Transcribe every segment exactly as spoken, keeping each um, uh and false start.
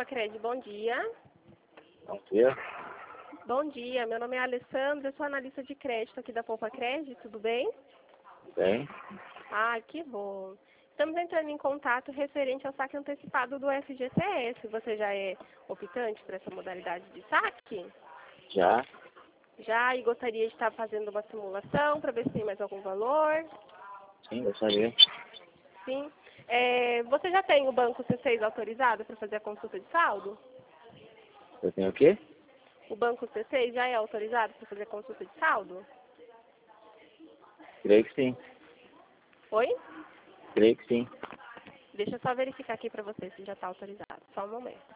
Cred, bom dia. Bom dia. Bom dia, meu nome é Alessandra, eu sou analista de crédito aqui da Poupa Cred, tudo bem? Bem, Ah, que bom. Estamos entrando em contato referente ao saque antecipado do F G T S. Você já é optante para essa modalidade de saque? já? Já, e gostaria de estar fazendo uma simulação para ver se tem mais algum valor? Sim, gostaria. Sim. É, você já tem o banco C seis autorizado para fazer a consulta de saldo? Eu tenho o quê? O banco C seis já é autorizado para fazer a consulta de saldo? Creio que sim. Oi? Creio que sim. Deixa eu só verificar aqui para você se já está autorizado. Só um momento.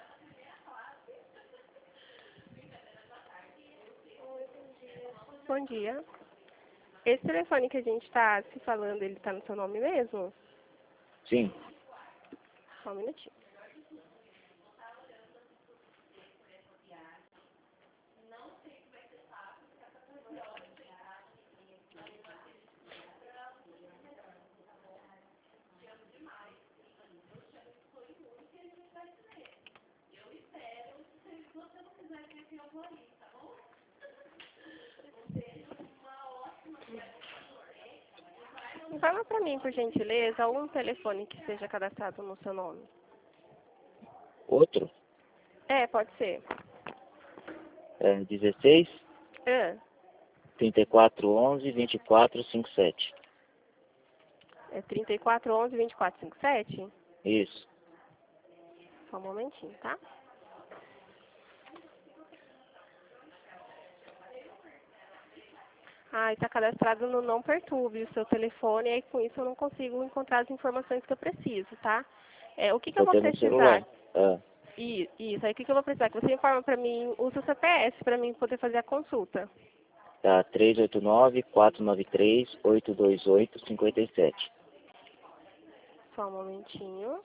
Bom dia. Esse telefone que a gente está se falando, ele está no seu nome mesmo? Sim. Só um minutinho. Informa para mim, por gentileza, um telefone que seja cadastrado no seu nome. Outro? É, pode ser. É dezesseis, Ah, trinta e quatro, onze, vinte e quatro, cinquenta e sete. é trinta e quatro, onze, vinte e quatro, cinquenta e sete? Isso. Só um momentinho, tá? Ah, está cadastrado no Não Perturbe o seu telefone, e aí com isso eu não consigo encontrar as informações que eu preciso, tá? É, o que, que eu Tô vou tendo no precisar? celular. Ah, I- Isso, aí o que, que eu vou precisar? Que você informa para mim o seu C P S para mim poder fazer a consulta. tá. três oito nove, quatro nove três, oito dois oito, cinco sete. Só um momentinho.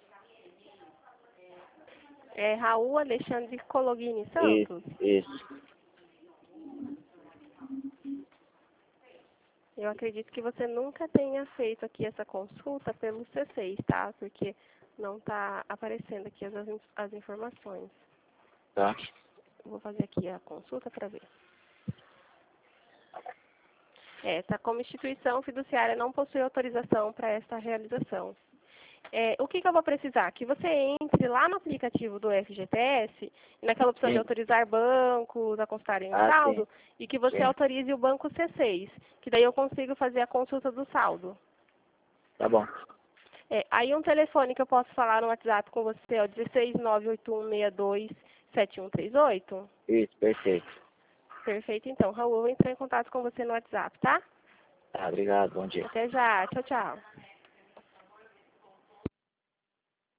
É Raul Alexandre Cologuini Isso, Santos. isso. Eu acredito que você nunca tenha feito aqui essa consulta pelo C seis, tá? Porque não está aparecendo aqui as, as informações. Tá. Vou fazer aqui a consulta para ver. É, tá como instituição fiduciária não possui autorização para essa realização. É, o que, que eu vou precisar? Que você entre lá no aplicativo do F G T S, naquela opção de Sim. autorizar bancos a constarem o Ah, sim. saldo, e que você Sim. autorize o banco C seis, que daí eu consigo fazer a consulta do saldo. Tá bom. É, aí um telefone que eu posso falar no WhatsApp com você é o dezesseis, nove oito um, seis dois, sete um três oito. Isso, perfeito. Perfeito, então. Raul, eu vou entrar em contato com você no WhatsApp, tá? Tá, obrigado. Bom dia. Até já. Tchau, tchau.